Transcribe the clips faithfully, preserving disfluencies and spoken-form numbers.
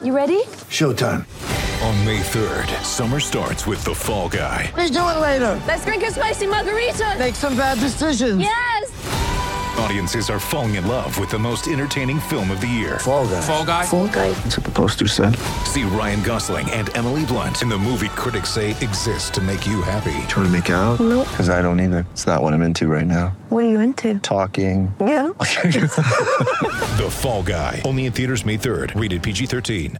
You ready? Showtime. On May third, summer starts with The Fall Guy. Let's do it later. Let's drink a spicy margarita. Make some bad decisions. Yes! Audiences are falling in love with the most entertaining film of the year. Fall Guy. Fall Guy? Fall Guy. That's what the poster said. See Ryan Gosling and Emily Blunt in the movie critics say exists to make you happy. Trying to make it out? Nope. Because I don't either. It's not what I'm into right now. What are you into? Talking. Yeah. The Fall Guy. Only in theaters May third. Rated P G thirteen.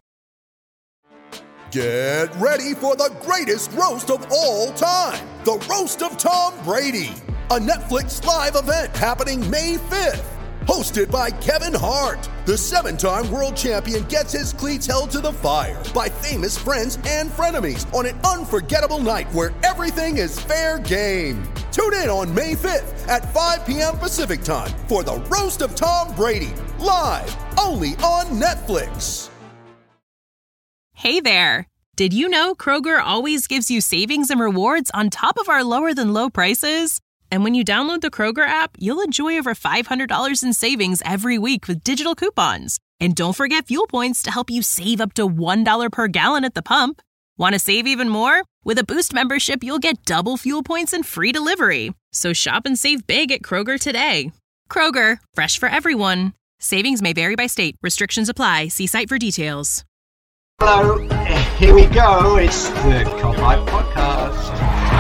Get ready for the greatest roast of all time. The Roast of Tom Brady. A Netflix live event happening May fifth. Hosted by Kevin Hart. The seven-time world champion gets his cleats held to the fire by famous friends and frenemies on an unforgettable night where everything is fair game. Tune in on May fifth at five p.m. Pacific time for the Roast of Tom Brady. Live only on Netflix. Hey there! Did you know Kroger always gives you savings and rewards on top of our lower-than-low prices? And when you download the Kroger app, you'll enjoy over five hundred dollars in savings every week with digital coupons. And don't forget fuel points to help you save up to one dollar per gallon at the pump. Want to save even more? With a Boost membership, you'll get double fuel points and free delivery. So shop and save big at Kroger today. Kroger, fresh for everyone. Savings may vary by state. Restrictions apply. See site for details. Hello, here we go. It's the Copite Podcast.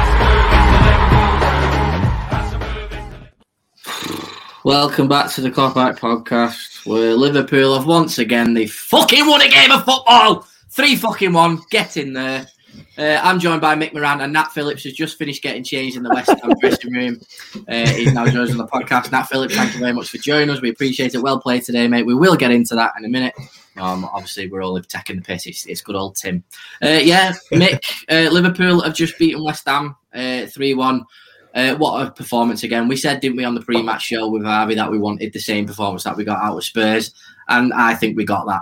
Welcome back to the Copite Podcast, where Liverpool have once again they fucking won a game of football. Three fucking one. Get in there. Uh, I'm joined by Mick Moran, and Nat Phillips has just finished getting changed in the West Ham dressing room. Uh, he's now joined us on the podcast. Nat Phillips, thank you very much for joining us. We appreciate it. Well played today, mate. We will get into that in a minute. Um, obviously, we're all taking the piss. It's, it's good old Tim. Uh, yeah, Mick, uh, Liverpool have just beaten West Ham uh, three one. Uh, what a performance again. We said, didn't we, on the pre-match show with Harvey that we wanted the same performance that we got out of Spurs, and I think we got that.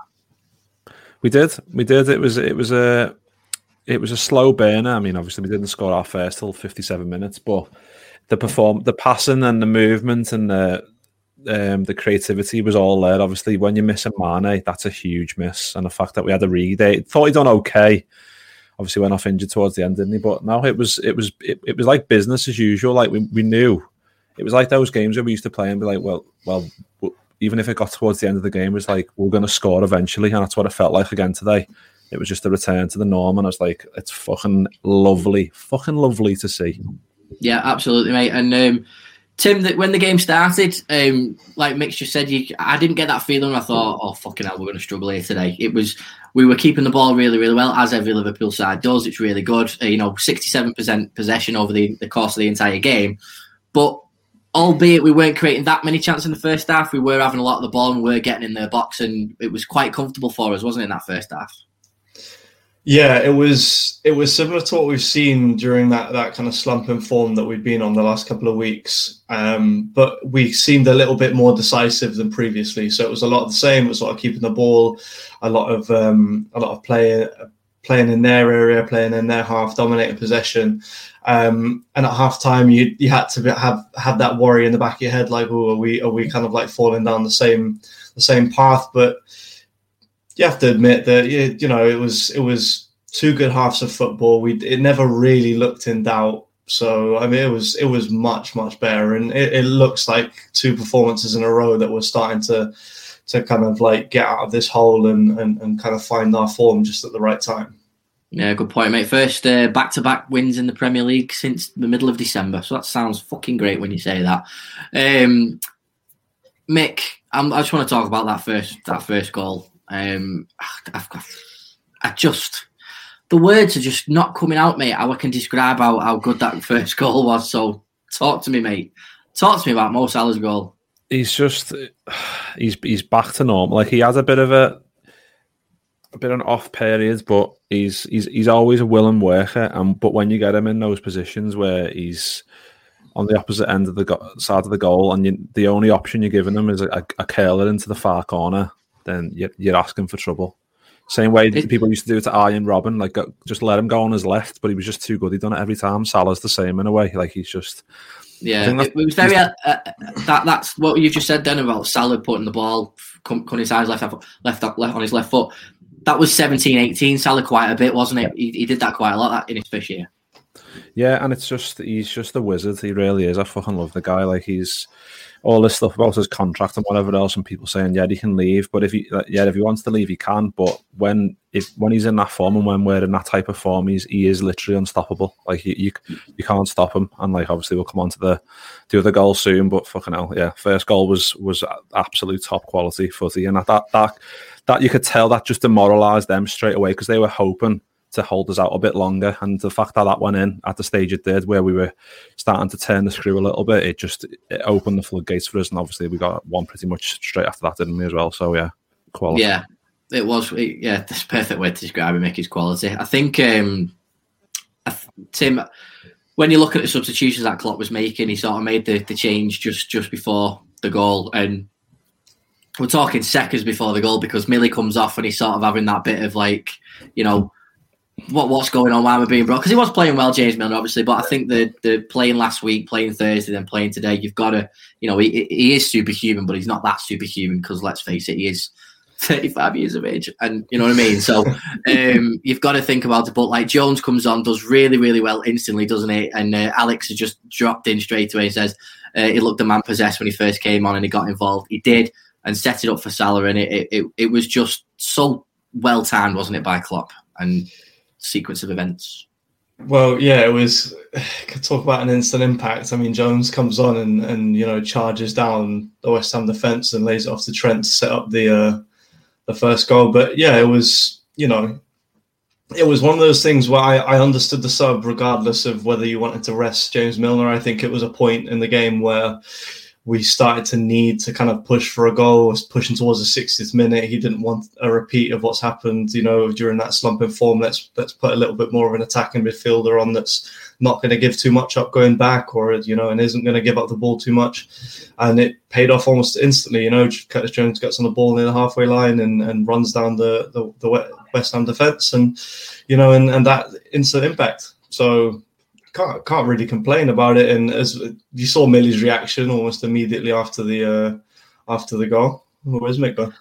We did. We did. It was it was a it was a slow burner. I mean, obviously we didn't score our first till fifty-seven minutes, but the perform the passing and the movement and the um, the creativity was all there. Obviously, when you're missing Mane, that's a huge miss, and the fact that we had a read, they thought he'd done okay. Obviously went off injured towards the end, didn't he? But no, it was it was it, it was like business as usual. Like we, we knew it was like those games where we used to play and be like, well, well, even if it got towards the end of the game, it was like we're going to score eventually, and that's what it felt like again today. It was just a return to the norm, and I was like, it's fucking lovely, fucking lovely to see. Yeah, absolutely, mate. And um, Tim, that when the game started, um, like Mitch just said, you, I didn't get that feeling. I thought, oh fucking hell, we're going to struggle here today. It was. We were keeping the ball really, really well, as every Liverpool side does. It's really good. Uh, you know, sixty-seven percent possession over the, the course of the entire game. But albeit we weren't creating that many chances in the first half, we were having a lot of the ball and we were getting in their box, and it was quite comfortable for us, wasn't it, in that first half? Yeah, it was it was similar to what we've seen during that, that kind of slump in form that we've been on the last couple of weeks. Um, but we seemed a little bit more decisive than previously. So it was a lot of the same. It was a lot of keeping the ball, a lot of um, a lot of playing playing in their area, playing in their half, dominating possession. Um, and at half time, you you had to have have that worry in the back of your head, like, oh, are we are we kind of like falling down the same the same path? But you have to admit that you know it was it was two good halves of football. We it never really looked in doubt. So I mean, it was it was much much better, and it, it looks like two performances in a row that we're starting to to kind of like get out of this hole and and, and kind of find our form just at the right time. Yeah, good point, mate. First uh, back-to-back wins in the Premier League since the middle of December. So that sounds fucking great when you say that. Um, Mick, I'm, I just want to talk about that first that first goal. Um, I've, I've, I just, the words are just not coming out, mate, how I can describe how, how good that first goal was. So talk to me, mate. Talk to me about Mo Salah's goal. He's just, he's he's back to normal. Like, he has a bit of a, a bit of an off period, but he's he's he's always a willing worker. And but when you get him in those positions where he's on the opposite end of the go- side of the goal, and you, the only option you're giving him is a, a, a curler into the far corner, then you're, you're asking for trouble. Same way it, people used to do it to Arjen Robben, like go, just let him go on his left, but he was just too good. He'd done it every time. Salah's the same in a way. Like, he's just. Yeah, it was very. Uh, uh, that that's what you just said then about Salah putting the ball, cutting his eyes left, left, left on his left foot. that was seventeen eighteen Salah quite a bit, wasn't it? He, he did that quite a lot in his first year. Yeah, and it's just he's just a wizard. He really is. I fucking love the guy. Like he's all this stuff about his contract and whatever else, and people saying yeah he can leave, but if he yeah if he wants to leave he can. But when if when he's in that form and when we're in that type of form, he's he is literally unstoppable. Like you you, you can't stop him. And like obviously we'll come on to the the other goal soon, but fucking hell, yeah, first goal was was absolute top quality footy, and that that that, that you could tell that just demoralised them straight away because they were hoping to hold us out a bit longer, and the fact that that went in at the stage it did, where we were starting to turn the screw a little bit, it just it opened the floodgates for us, and obviously we got one pretty much straight after that, didn't we, as well? So yeah, quality. Yeah, it was. It, yeah, that's a perfect way to describe it, Mickey's quality. I think, um, I, Tim, when you look at the substitutions that Klopp was making, he sort of made the, the change just, just before the goal, and we're talking seconds before the goal because Millie comes off and he's sort of having that bit of like, you know, What what's going on? Why am I being brought? Because he was playing well, James Milner, obviously. But I think the the playing last week, playing Thursday, then playing today, you've got to, you know, he he is superhuman, but he's not that superhuman because let's face it, he is thirty-five years of age, and you know what I mean. So um, you've got to think about it. But like Jones comes on, does really really well instantly, doesn't he? And uh, Alex has just dropped in straight away and says uh, he looked a man possessed when he first came on and he got involved. He did and set it up for Salah, and it it it was just so well timed, wasn't it, by Klopp and sequence of events. Well, yeah, it was. Could talk about an instant impact. I mean, Jones comes on and, and you know charges down the West Ham defence and lays it off to Trent to set up the uh, the first goal. But yeah, it was you know, it was one of those things where I, I understood the sub regardless of whether you wanted to rest James Milner. I think it was a point in the game where we started to need to kind of push for a goal, was pushing towards the sixtieth minute. He didn't want a repeat of what's happened, you know, during that slump in form. Let's let's put a little bit more of an attacking midfielder on that's not going to give too much up going back, or you know, and isn't going to give up the ball too much. And it paid off almost instantly. You know, Curtis Jones gets on the ball near the halfway line and, and runs down the, the the West Ham defence, and you know, and, and that instant impact. So. Can't can't really complain about it, and as you saw Millie's reaction almost immediately after the uh, after the goal. Where's Mick gone?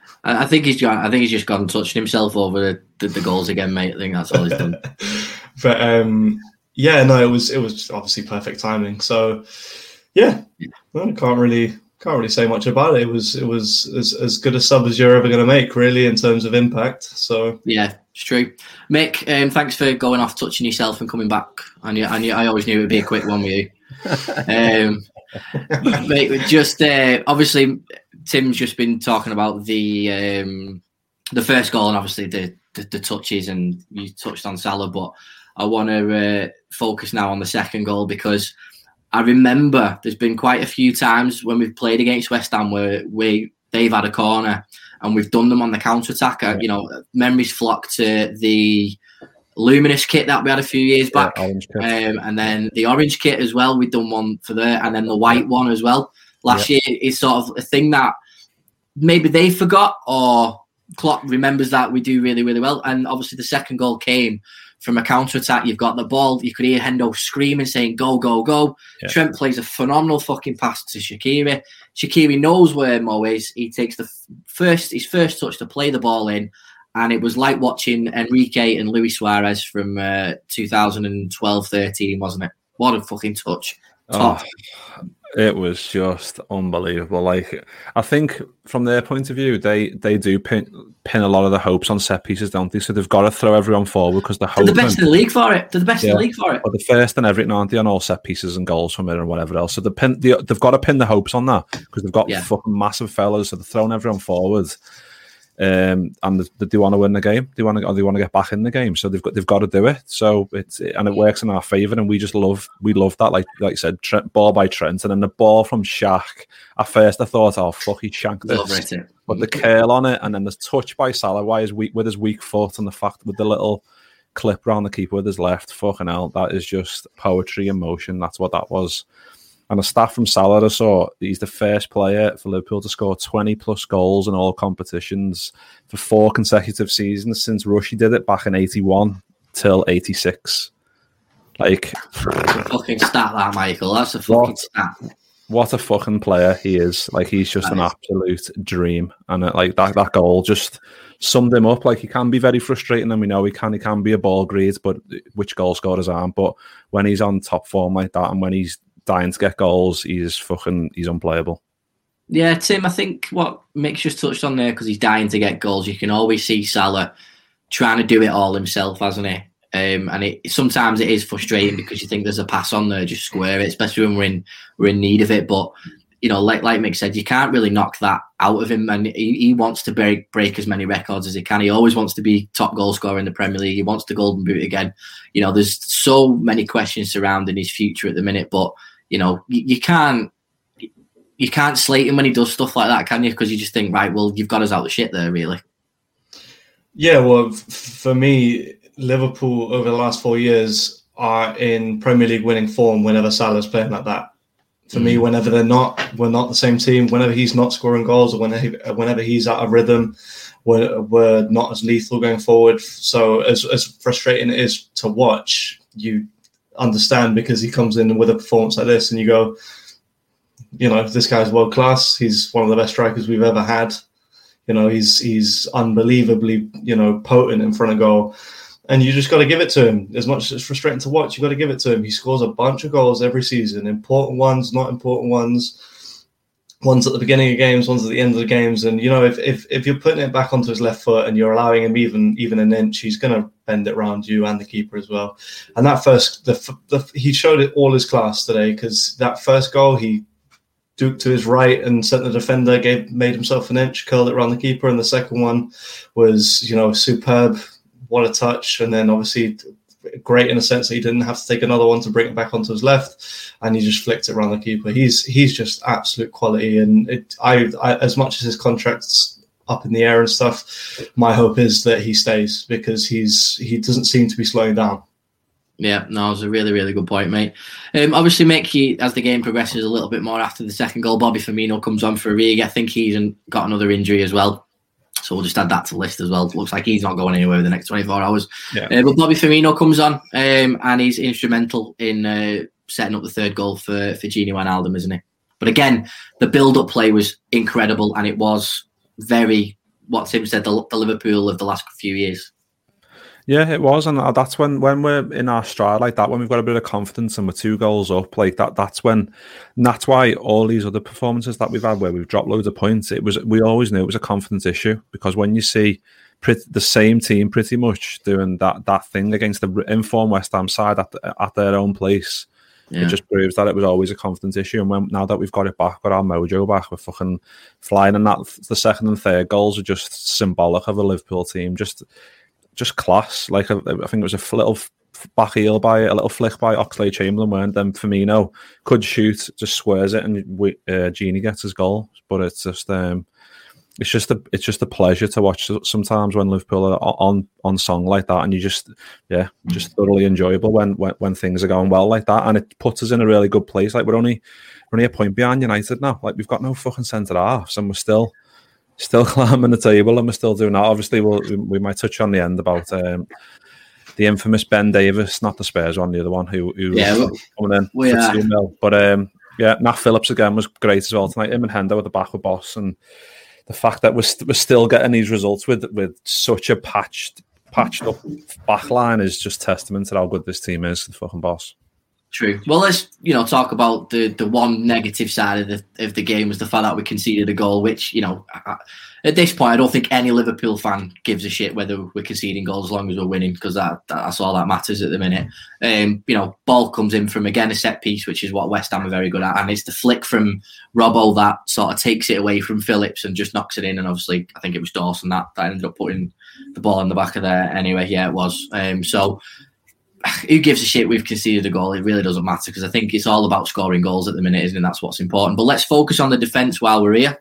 I think he's gone. I think he's just gone and touched himself over the, the, the goals again, mate. I think that's all he's done. But um, yeah, no, it was it was obviously perfect timing. So yeah, I can't really can't really say much about it. It was it was as, as good a sub as you're ever going to make, really, in terms of impact. So yeah. It's true. Mick, um, thanks for going off, touching yourself and coming back. I knew, I knew, I always knew it would be a quick one with you. Um, mate, just uh, obviously, Tim's just been talking about the um, the first goal and obviously the, the, the touches, and you touched on Salah, but I want to uh, focus now on the second goal because I remember there's been quite a few times when we've played against West Ham where we they've had a corner and we've done them on the counter-attack. Yeah. You know, memories flock to the Luminous kit that we had a few years back. Yeah, um, and then the orange kit as well. We've done one for there. And then the white one as well. Last yeah. year is sort of a thing that maybe they forgot or Klopp remembers that we do really, really well. And obviously the second goal came from a counter-attack. You've got the ball. You could hear Hendo screaming, saying, go, go, go. Yeah. Trent plays a phenomenal fucking pass to Shaqiri. Shaqiri knows where Mo is. He takes the first his first touch to play the ball in, and it was like watching Enrique and Luis Suarez from uh, twenty twelve thirteen, wasn't it? What a fucking touch. Top. Oh, it was just unbelievable. Like, I think from their point of view, they, they do pin, pin a lot of the hopes on set pieces, don't they? So they've got to throw everyone forward because they're hoping. They're the best in the league for it. They're the best yeah. in the league for it. But the first and everything, aren't they, on all set pieces and goals from it and whatever else. So the pin, they, they've got to pin the hopes on that because they've got yeah. fucking massive fellas. So they're throwing everyone forward. Um, and they, they do want to win the game. They want to, or they want to get back in the game. So they've got, they've got to do it. So it's, and it works in our favour. And we just love, we love that. Like, like I said, Trent, ball by Trent, and then the ball from Shaq. At first, I thought, oh fuck, he shanked this. It. But the curl on it, and then the touch by Salah, why his weak with his weak foot, and the fact with the little clip around the keeper with his left. Fucking hell, that is just poetry in motion. That's what that was. And a stat from Salah, I saw he's the first player for Liverpool to score twenty plus goals in all competitions for four consecutive seasons since Rushy did it back in eighty-one till eighty-six. Like, that's a fucking stat, that, Michael. That's a fucking what, stat. What a fucking player he is. Like, he's just that an is. absolute dream. And it, like that, that goal just summed him up. Like, he can be very frustrating, and we know he can. He can be a ball greed, but which goal scorers aren't? But when he's on top form like that, and when he's dying to get goals, he's fucking he's unplayable. Yeah, Tim, I think what Mick's just touched on there, because he's dying to get goals, you can always see Salah trying to do it all himself, hasn't he? Um, and it sometimes it is frustrating because you think there's a pass on there, just square it, especially when we're in we're in need of it. But you know, like like Mick said, you can't really knock that out of him, and he, he wants to break break as many records as he can. He always wants to be top goal scorer in the Premier League. He wants the Golden Boot again. You know, there's so many questions surrounding his future at the minute, but you know, you, you can't. You can't slate him when he does stuff like that, can you? Because you just think, right, well, you've got us out the shit there, really. Yeah, well, f- for me, Liverpool over the last four years are in Premier League winning form whenever Salah's playing like that. For mm. me, whenever they're not, we're not the same team. Whenever he's not scoring goals, or whenever, whenever he's out of rhythm, we're, we're not as lethal going forward. So as, as frustrating it is to watch, you understand, because he comes in with a performance like this and you go, you know, this guy's world class. He's one of the best strikers we've ever had. You know, he's he's unbelievably, you know, potent in front of goal. And you just got to give it to him. As much as it's frustrating to watch, you got to give it to him. He scores a bunch of goals every season, important ones, not important ones, ones at the beginning of games, ones at the end of the games. And, you know, if if, if you're putting it back onto his left foot and you're allowing him even even an inch, he's going to bend it around you and the keeper as well. And that first, the, the he showed it all his class today, because that first goal, he duked to his right and sent the defender, gave made himself an inch, curled it around the keeper. And the second one was, you know, superb. What a touch. And then obviously great in a sense that he didn't have to take another one to bring it back onto his left, and he just flicked it around the keeper. He's he's just absolute quality. And it, I, I as much as his contract's up in the air and stuff, my hope is that he stays, because he's he doesn't seem to be slowing down. Yeah, no, it was a really, really good point, mate. Um, obviously, Mick, as the game progresses a little bit more after the second goal, Bobby Firmino comes on for a rig. I think he's got another injury as well. So we'll just add that to the list as well. Looks like he's not going anywhere in the next twenty-four hours. Yeah. Uh, but Bobby Firmino comes on, um, and he's instrumental in uh, setting up the third goal for, for Gini Wijnaldum, isn't he? But again, the build-up play was incredible, and it was very, what Tim said, the, the Liverpool of the last few years. Yeah, it was, and that's when, when we're in our stride like that, when we've got a bit of confidence and we're two goals up, like that. That's when, and that's why all these other performances that we've had where we've dropped loads of points, it was we always knew it was a confidence issue, because when you see pretty, the same team pretty much doing that that thing against the informed West Ham side at the, at their own place, yeah. It just proves that it was always a confidence issue. And when now that we've got it back, got our mojo back, we're fucking flying, and that the second and third goals are just symbolic of a Liverpool team. Just. Just class. Like, I think it was a little back heel by a little flick by Oxlade-Chamberlain, weren't then Firmino could shoot, just squares it, and we, uh, Gini gets his goal. But it's just, um, it's just a, it's just a pleasure to watch sometimes when Liverpool are on on song like that, and you just, yeah, just thoroughly enjoyable when, when when things are going well like that, and it puts us in a really good place. Like we're only we're only a point behind United now. Like we've got no fucking centre halves, and we're still. Still climbing the table, and we're still doing that. Obviously, we'll, we we might touch on the end about um, the infamous Ben Davies, not the Spurs one, the other one who, who yeah, was coming in we for are. two nil. But um, yeah, Nat Phillips again was great as well tonight. Him and Hendo at the back with Boss, and the fact that we're, st- we're still getting these results with with such a patched patched up back line is just testament to how good this team is. The fucking Boss. True. Well, let's you know talk about the, the one negative side of the of the game was the fact that we conceded a goal, which you know I, at this point I don't think any Liverpool fan gives a shit whether we're conceding goals as long as we're winning, because that, that's all that matters at the minute. Um, you know, ball comes in from again a set piece, which is what West Ham are very good at, and it's the flick from Robbo that sort of takes it away from Phillips and just knocks it in. And obviously, I think it was Dawson that that ended up putting the ball in the back of there. Anyway, yeah, it was. Um, so. Who gives a shit we've conceded a goal? It really doesn't matter, because I think it's all about scoring goals at the minute, isn't it? That's what's important. But let's focus on the defence while we're here.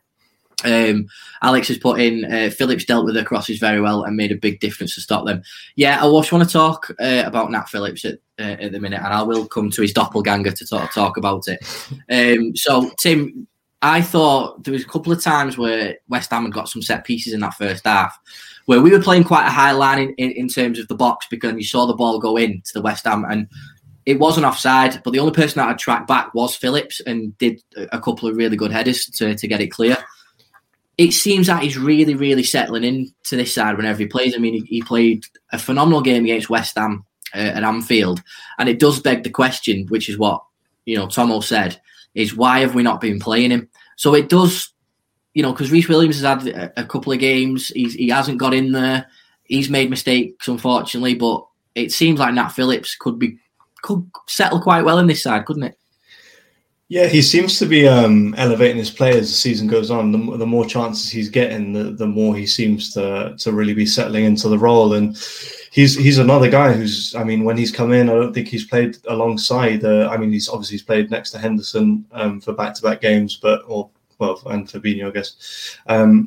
Um, Alex has put in, uh, Phillips dealt with the crosses very well and made a big difference to stop them. Yeah, I just want to talk uh, about Nat Phillips at, uh, at the minute, and I will come to his doppelganger to talk, talk about it. Um, so, Tim, I thought there was a couple of times where West Ham had got some set pieces in that first half, where we were playing quite a high line in, in, in terms of the box, because you saw the ball go in to the West Ham, and it wasn't offside, but the only person that had tracked back was Phillips and did a couple of really good headers to, to get it clear. it seems that he's really, really settling into this side whenever he plays. I mean, he, he played a phenomenal game against West Ham uh, at Anfield, and it does beg the question, which is what, you know, Tomo said, is why have we not been playing him? So it does, you know, because Rhys Williams has had a, a couple of games, he's, he hasn't got in there, he's made mistakes, unfortunately, but it seems like Nat Phillips could be could settle quite well in this side, couldn't it? Yeah, he seems to be um, elevating his play as the season goes on. The, the more chances he's getting, the, the more he seems to to really be settling into the role. And he's he's another guy who's, I mean, when he's come in, I don't think he's played alongside. Uh, I mean, he's obviously he's played next to Henderson um, for back-to-back games, but or well, and Fabinho, I guess. Um,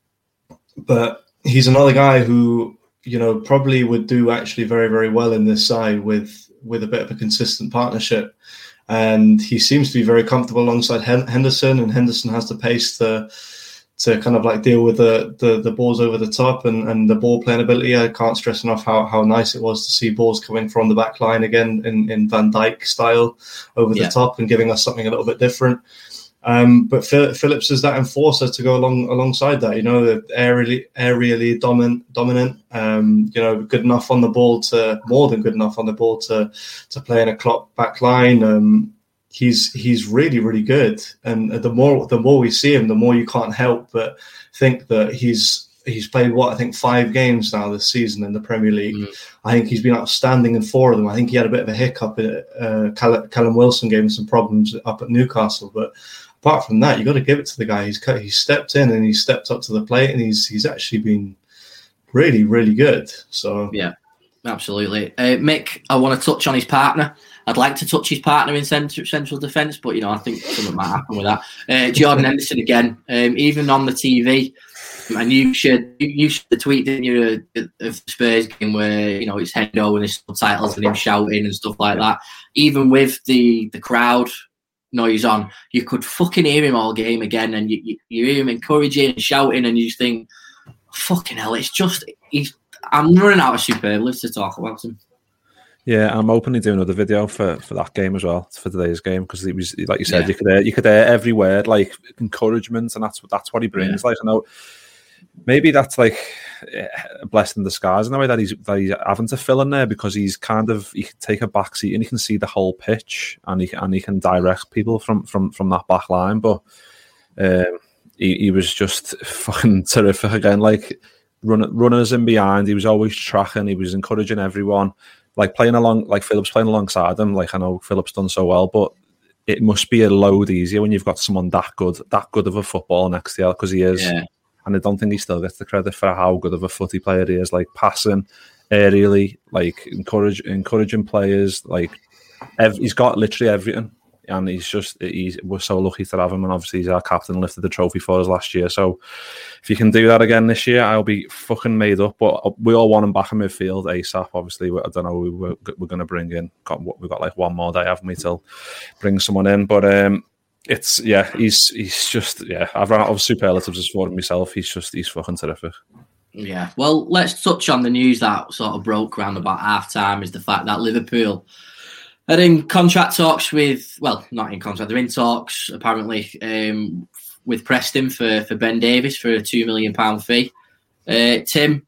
but he's another guy who, you know, probably would do actually very, very well in this side with with a bit of a consistent partnership. And he seems to be very comfortable alongside Henderson, and Henderson has the pace to to kind of like deal with the the, the balls over the top and, and the ball playing ability. I can't stress enough how, how nice it was to see balls coming from the back line again in, in Van Dijk style over the yeah. top and giving us something a little bit different. Um, but Phillips is that enforcer to go along alongside that, you know, aerially, aerially dominant, dominant, um, you know, good enough on the ball to more than good enough on the ball to to play in a Klopp back line. Um, he's he's really really good, and the more the more we see him, the more you can't help but think that he's he's played what I think five games now this season in the Premier League. Mm. I think he's been outstanding in four of them. I think he had a bit of a hiccup. Uh, Callum, Callum Wilson gave him some problems up at Newcastle, but apart from that, you got to give it to the guy. He's cut, he's stepped in and he's stepped up to the plate, and he's he's actually been really, really good. So yeah, absolutely. Uh, Mick, I want to touch on his partner. I'd like to touch his partner in central, central defence, but you know, I think something might happen with that. Uh, Jordan Henderson again, um, even on the T V, and you shared you, you shared the tweet, didn't you, of the Spurs game where you know it's Hendo and his subtitles and him shouting and stuff like that. Even with the the crowd noise on, you could fucking hear him all game again, and you, you, you hear him encouraging and shouting, and you just think, fucking hell, it's just, he's, I'm running out of superlatives to talk about him. Yeah, I'm openly doing another video for, for that game as well, for today's game, because it was, like you said, yeah. you could hear, you could hear every word, like encouragement, and that's, that's what he brings. Yeah. Like, I know, maybe that's like a blessing in disguise in the way that he's that he's having to fill in there, because he's kind of, he can take a back seat and he can see the whole pitch, and he and he can direct people from from, from that back line. But um, he, he was just fucking terrific again. Like run, runners in behind, he was always tracking. He was encouraging everyone, like playing along, like Phillips playing alongside him. Like I know Phillips done so well, but it must be a load easier when you've got someone that good, that good of a footballer next to you, because he is. Yeah. And I don't think he still gets the credit for how good of a footy player he is. Like passing, aerially, like encourage, encouraging players. Like ev- he's got literally everything, and he's just he's we're so lucky to have him. And obviously he's our captain, lifted the trophy for us last year. So if you can do that again this year, I'll be fucking made up. But we all want him back in midfield ASAP. Obviously, I don't know who we're, we're going to bring in. Got we've got like one more day, haven't we, till bring someone in? But um. It's yeah, he's he's just yeah. I've run out of superlatives as for myself. He's just he's fucking terrific. Yeah. Well, let's touch on the news that sort of broke around about half time. Is the fact that Liverpool are in contract talks with, well, not in contract, they're in talks apparently um, with Preston for, for Ben Davies for a two million pound fee. Uh, Tim,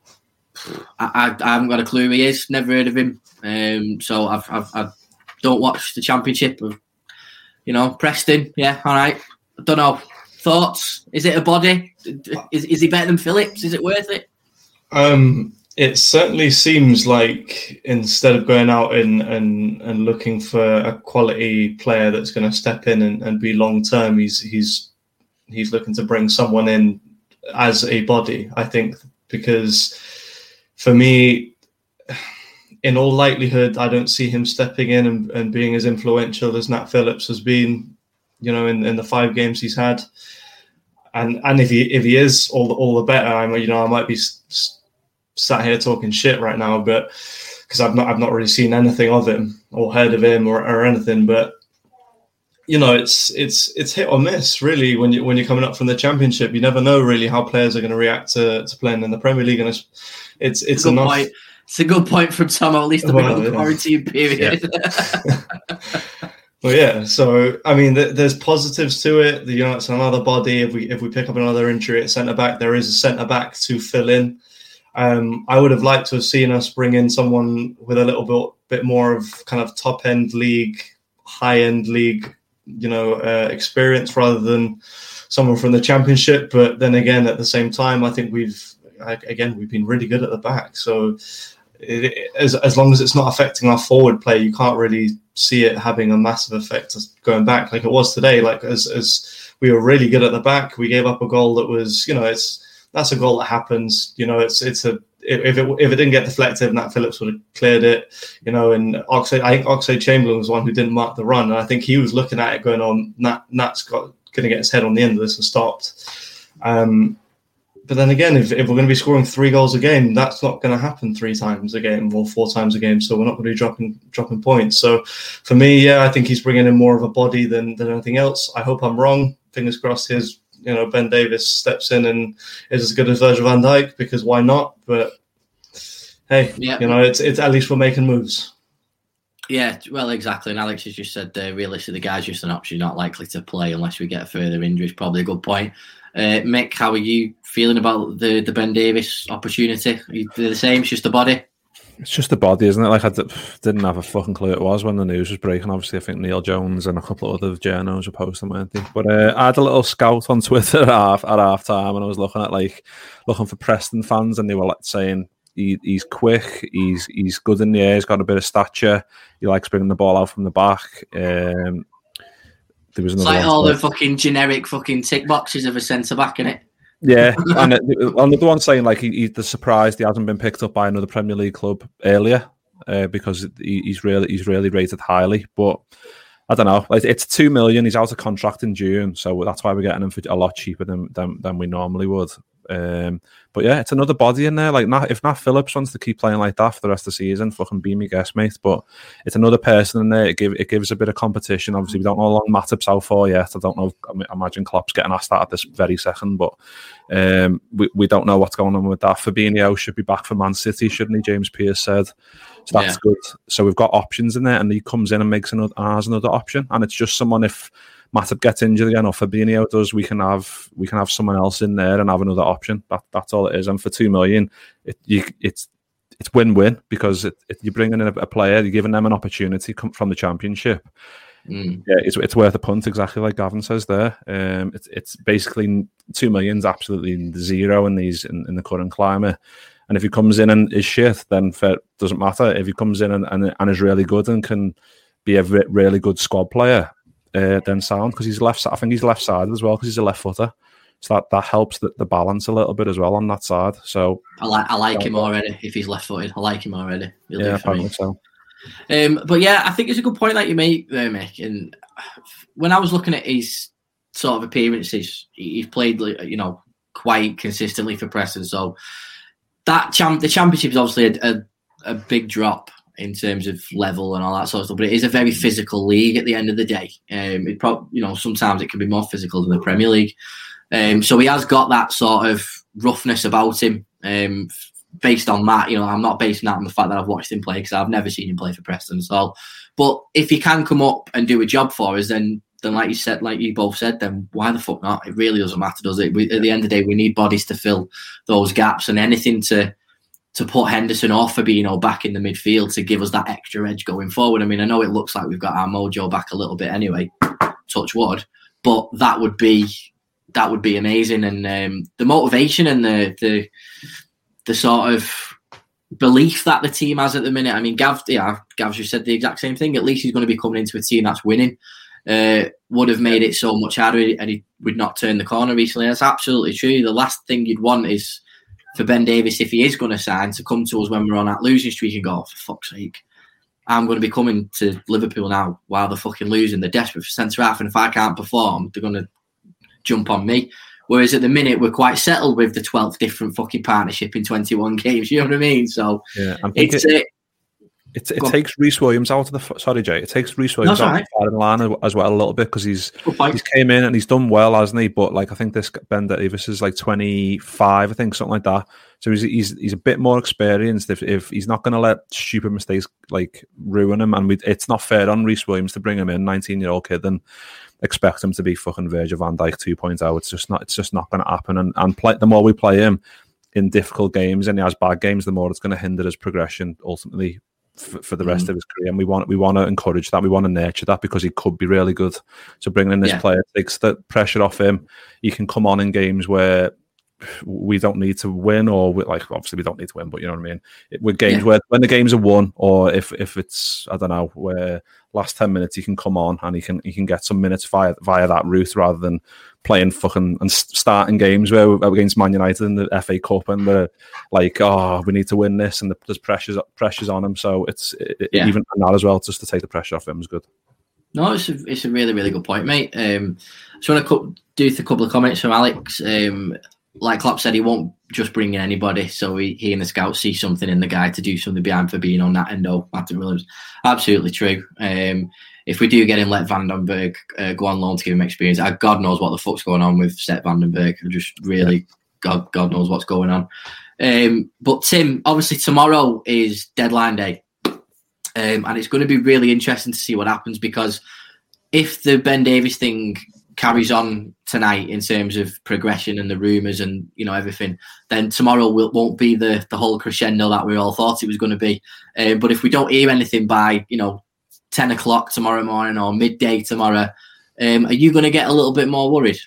I, I I haven't got a clue who he is. Never heard of him. Um, so I've, I've I don't watch the Championship. Of, You know, Preston, yeah, all right. I don't know. Thoughts? Is it a body? Is is he better than Phillips? Is it worth it? Um, it certainly seems like instead of going out and, and, and looking for a quality player that's going to step in and, and be long term, he's he's he's looking to bring someone in as a body. I think because for me, in all likelihood, I don't see him stepping in and, and being as influential as Nat Phillips has been, you know, in, in the five games he's had. And and if he if he is, all the, all the better. I'm you know I might be s- sat here talking shit right now, but because I've not I've not really seen anything of him or heard of him or, or anything. But you know, it's it's it's hit or miss really when you when you're coming up from the Championship. You never know really how players are going to react to, to playing in the Premier League, and it's it's, it's enough. Point. It's a good point from Tom. At least the well, yeah. quarantine period. Yeah. Well, yeah. So, I mean, th- there's positives to it. You know, it's another body. If we if we pick up another injury at centre back, there is a centre back to fill in. Um, I would have liked to have seen us bring in someone with a little bit bit more of kind of top end league, high end league, you know, uh, experience rather than someone from the Championship. But then again, at the same time, I think we've again we've been really good at the back. So. It, it, as as long as it's not affecting our forward play, you can't really see it having a massive effect going back like it was today. Like as as we were really good at the back, we gave up a goal that was, you know, it's that's a goal that happens. You know, it's it's a if it if it didn't get deflected, Nat Phillips would have cleared it. You know, and Oxlade, I think Oxlade-Chamberlain was one who didn't mark the run, and I think he was looking at it going on. Nat Nat's got going to get his head on the end of this and stopped. Um, But then again, if, if we're going to be scoring three goals a game, that's not going to happen three times a game or four times a game. So we're not going to be dropping dropping points. So for me, yeah, I think he's bringing in more of a body than than anything else. I hope I'm wrong. Fingers crossed. His, you know, Ben Davies steps in and is as good as Virgil van Dijk, because why not? But hey, yeah. you know, it's it's at least we're making moves. Yeah, well, exactly. And Alex has just said, uh, realistically, the guy's just an option, not likely to play unless we get a further injury. Is probably a good point. Uh, Mick, how are you feeling about the, the Ben Davies opportunity? Are you the same? It's just the body? It's just the body, isn't it? Like, I d- didn't have a fucking clue it was when the news was breaking. Obviously, I think Neil Jones and a couple of other journos were posting, weren't they? But uh, I had a little scout on Twitter at half, at half time, and I was looking at, like, looking for Preston fans, and they were like saying he, he's quick, he's he's good in the air, he's got a bit of stature, he likes bringing the ball out from the back. Um, There was it's like all the fucking generic fucking tick boxes of a centre back, innit? Yeah, and another one saying like he, he's surprised he hasn't been picked up by another Premier League club earlier uh, because he, he's really he's really rated highly. But I don't know, like, it's two million. He's out of contract in June, so that's why we're getting him for a lot cheaper than than, than we normally would. Um, but yeah, it's another body in there. Like, Nat, if Nat Phillips wants to keep playing like that for the rest of the season, fucking be me guest, mate. But it's another person in there. It, give, it gives a bit of competition. Obviously, we don't know how long Matip's out for yet. I don't know. I imagine Klopp's getting asked that at this very second, but um, we, we don't know what's going on with that. Fabinho should be back for Man City, shouldn't he? James Pearce said. So that's yeah. good. So we've got options in there, and he comes in and makes another, has another option. And it's just someone, if Matip gets injured again or Fabinho does, we can have we can have someone else in there and have another option. That that's all it is. And for two million, it you, it's it's win win because it, it, you're bringing in a, a player, you're giving them an opportunity come from the Championship. Mm. Yeah, it's it's worth a punt, exactly like Gavin says there. Um, it's it's basically two million's absolutely zero in these in, in the current climate. And if he comes in and is shit, then it doesn't matter. If he comes in and, and, and is really good and can be a really good squad player, uh, then sound, because he's left. I think he's left sided as well because he's a left footer, so that, that helps the, the balance a little bit as well on that side. So I like I like him already. If he's left footed, I like him already. He'll yeah, do I think so. Um, but yeah, I think it's a good point that you make there, Mick. And when I was looking at his sort of appearances, he's played, you know, quite consistently for Preston. So that champ, the Championship is obviously a, a, a big drop in terms of level and all that sort of stuff. But it is a very physical league at the end of the day. Um, it probably, you know, sometimes it can be more physical than the Premier League. Um, so he has got that sort of roughness about him. Um, based on that, you know, I'm not basing that on the fact that I've watched him play because I've never seen him play for Preston. So, but if he can come up and do a job for us, then then like you said, like you both said, then why the fuck not? It really doesn't matter, does it? We, at the end of the day, we need bodies to fill those gaps, and anything to to put Henderson or Fabinho back in the midfield to give us that extra edge going forward. I mean, I know it looks like we've got our mojo back a little bit anyway, touch wood, but that would be that would be amazing, and um, the motivation and the the the sort of belief that the team has at the minute. I mean, Gav, yeah, Gav just said the exact same thing. At least he's going to be coming into a team that's winning. Uh, would have made it so much harder, and he would not turn the corner recently. That's absolutely true. The last thing you'd want is for Ben Davies, if he is going to sign, to come to us when we're on that losing streak and go, oh, for fuck's sake, I'm going to be coming to Liverpool now while they're fucking losing. They're desperate for centre half, and if I can't perform, they're going to jump on me. Whereas at the minute, we're quite settled with the twelfth different fucking partnership in twenty-one games. You know what I mean? So yeah, it's it, it, it takes Reece Williams out of the... Sorry, Jay. It takes Reece Williams out right. of the firing line as well a little bit because he's he's came in and he's done well, hasn't he? But like I think this Ben Davies is like twenty-five, I think, something like that. So he's he's, he's a bit more experienced. If if he's not going to let stupid mistakes like ruin him, and we, it's not fair on Reece Williams to bring him in, nineteen year old kid, and expect him to be fucking Virgil van Dijk two point oh. It's just not. It's just not going to happen. And and play, the more we play him in difficult games and he has bad games, the more it's going to hinder his progression ultimately for, for the rest mm. of his career. And we want we want to encourage that. We want to nurture that because he could be really good. So bringing in this yeah. player takes the pressure off him. He can come on in games where we don't need to win, or we, like obviously we don't need to win, but you know what I mean. It, with games yeah. where when the games are won, or if if it's I don't know where last ten minutes he can come on and he can he can get some minutes via via that route rather than playing fucking and starting games where we're against Man United in the F A Cup and we're like, oh, we need to win this, and the, there's pressures pressures on him. So it's it, yeah. even that as well, just to take the pressure off him is good. No, it's a, it's a really really good point, mate. Um, I just want to do a couple of comments from Alex. Um, Like Klopp said, he won't just bring in anybody, so he, he and the scouts see something in the guy to do something behind for being on that endo. Matthew Williams, absolutely true. Um, if we do get him, let Van den Berg uh, go on loan to give him experience. Uh, God knows what the fuck's going on with Sepp Van den Berg. Just really, God, God knows what's going on. Um, but Tim, obviously tomorrow is deadline day, um, and it's going to be really interesting to see what happens, because if the Ben Davies thing carries on tonight in terms of progression and the rumours and, you know, everything, then tomorrow will, won't be the, the whole crescendo that we all thought it was going to be. Uh, but if we don't hear anything by, you know, ten o'clock tomorrow morning or midday tomorrow, um, are you going to get a little bit more worried?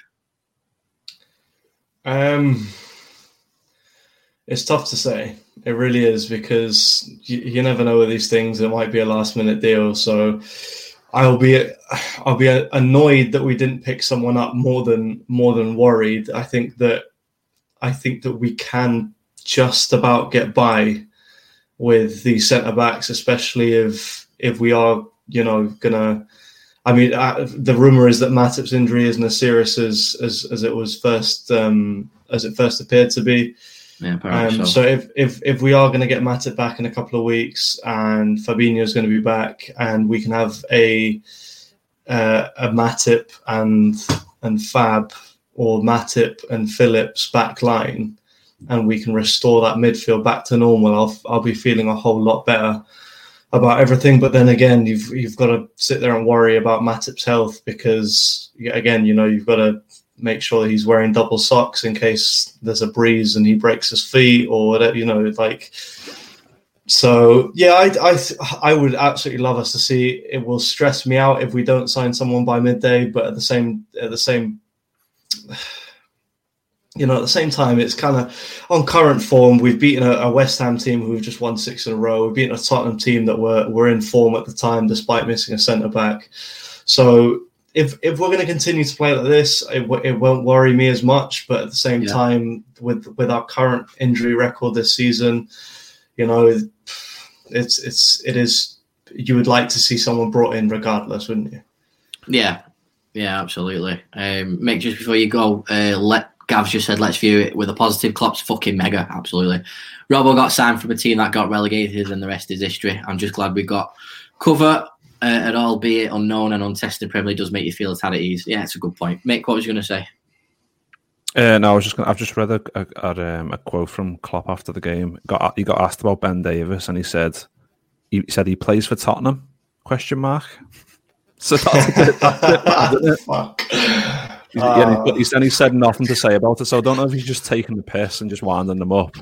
Um, it's tough to say. It really is, because you, you never know with these things. It might be a last minute deal. So I'll be I'll be annoyed that we didn't pick someone up more than more than worried. I think that I think that we can just about get by with the centre backs, especially if if we are, you know, gonna. I mean, uh, the rumor is that Matip's injury isn't as serious as as, as it was first um, as it first appeared to be. Yeah, um, so. so if, if if we are going to get Matip back in a couple of weeks and Fabinho is going to be back, and we can have a uh, a Matip and and Fab, or Matip and Phillips back line, and we can restore that midfield back to normal, I'll I'll be feeling a whole lot better about everything. But then again, you've you've got to sit there and worry about Matip's health, because again, you know, you've got to make sure that he's wearing double socks in case there's a breeze and he breaks his feet or whatever, you know, like. So yeah, I I I would absolutely love us to see. It will stress me out if we don't sign someone by midday, but at the same at the same, you know, at the same time, it's kind of on current form. We've beaten a, a West Ham team who've just won six in a row. We've beaten a Tottenham team that were were in form at the time, despite missing a centre back. So if if we're going to continue to play like this, it, it won't worry me as much. But at the same yeah. time, with with our current injury record this season, you know, it's it's it is. You would like to see someone brought in regardless, wouldn't you? Yeah, yeah, absolutely. Um, Mick, just before you go, uh, let Gav's just said, let's view it with a positive. Klopp's fucking mega, absolutely. Robbo got signed from a team that got relegated, and the rest is history. I'm just glad we got cover. Uh, and albeit unknown and untested Premier League does make you feel at ease. Yeah, it's a good point. Mick, what was you going to say? Uh, no, I was just going. I've just read a a, a, um, a quote from Klopp after the game. Got he got asked about Ben Davies, and he said he said he plays for Tottenham? Question mark. So that's a bit, that's a bit bad, isn't it? Fuck. He's, uh, yeah, he, he's, and he said nothing to say about it. So I don't know if he's just taking the piss and just winding them up.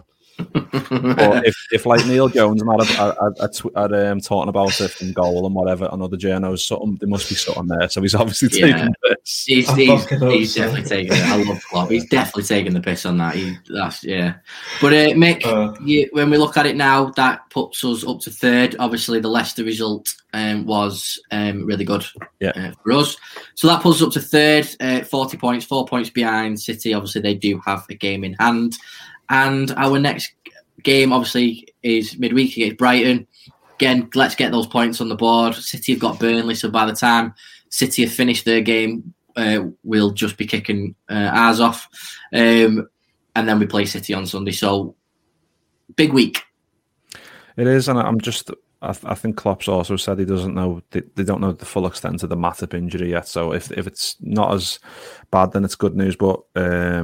Or if, if like Neil Jones and I'd um, talking about it from goal and whatever, and other journos, something there must be something there. So he's obviously yeah. taking the piss. He's, he's, he's definitely taking it. I love Klopp. He's definitely taking the piss on that. He, that's yeah. But uh, Mick, uh, you, when we look at it now, that puts us up to third. Obviously, the Leicester result um, was um, really good yeah. uh, for us. So that puts us up to third, uh, forty points, four points behind City. Obviously, they do have a game in hand. And our next game, obviously, is midweek against Brighton. Again, let's get those points on the board. City have got Burnley, so by the time City have finished their game, uh, we'll just be kicking uh, ours off. Um, and then we play City on Sunday. So, big week. It is, and I'm just... I, th- I think Klopp's also said he doesn't know... They, they don't know the full extent of the Matip injury yet. So, if if it's not as bad, then it's good news. But... Um,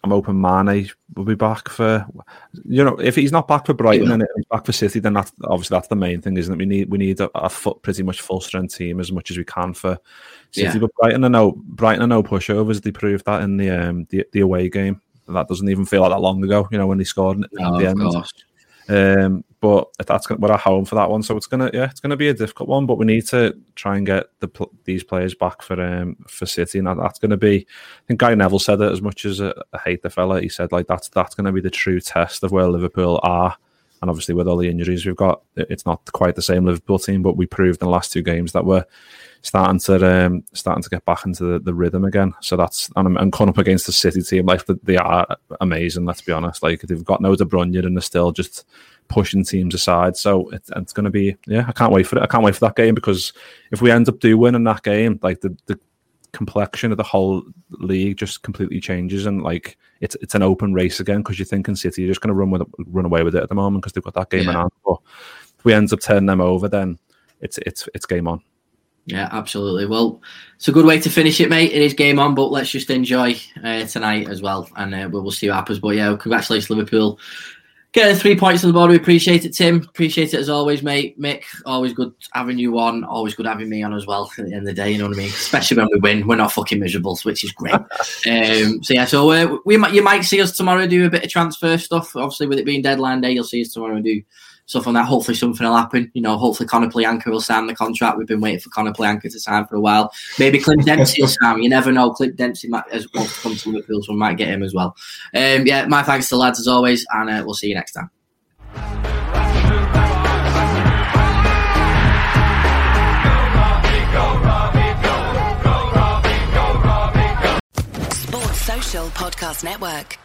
I'm hoping Mane will be back for, you know, if he's not back for Brighton and he's back for City, then that's obviously that's the main thing, isn't it? We need we need a, a full, pretty much full strength team as much as we can for City. Yeah. But Brighton are no Brighton are no pushovers. They proved that in the um the, the away game. That doesn't even feel like that long ago, you know, when they scored at no, the end. Course. Um, but that's we're at home for that one, so it's gonna yeah, it's gonna be a difficult one. But we need to try and get the these players back for um for City, and that, that's gonna be. I think Guy Neville said it as much as I, I hate the fella. He said like that's that's gonna be the true test of where Liverpool are, and obviously with all the injuries we've got, it's not quite the same Liverpool team. But we proved in the last two games that we're starting to um starting to get back into the, the rhythm again. So that's and, and coming up against the City team, like they are amazing. Let's be honest, like they've got no De Bruyne and they're still just pushing teams aside. So it's, it's going to be, yeah, I can't wait for it. I can't wait for that game, because if we end up do winning that game, like the, the complexion of the whole league just completely changes, and like it's it's an open race again, because you're thinking City, you're just going to run with it, run away with it at the moment because they've got that game yeah. in hand. But if we end up turning them over, then it's it's it's game on. Yeah, absolutely. Well, it's a good way to finish it, mate. It is game on, but let's just enjoy uh, tonight as well, and uh, we'll, we'll see what happens. But yeah, congratulations, Liverpool. Getting three points on the board, we appreciate it, Tim. Appreciate it as always, mate. Mick, always good having you on. Always good having me on as well at the end of the day, you know what I mean? Especially when we win. We're not fucking miserable, which is great. um, so, yeah, so uh, we might, you might see us tomorrow do a bit of transfer stuff. Obviously, with it being deadline day, you'll see us tomorrow and do stuff on that. Hopefully something will happen. You know, hopefully Conor Plianka will sign the contract. We've been waiting for Conor Plianka to sign for a while. Maybe Clint Dempsey will sign. You never know. Clint Dempsey might as well come to Liverpool, so we might get him as well. Um, yeah, my thanks to the lads as always, and uh, we'll see you next time. Sports Social Podcast Network.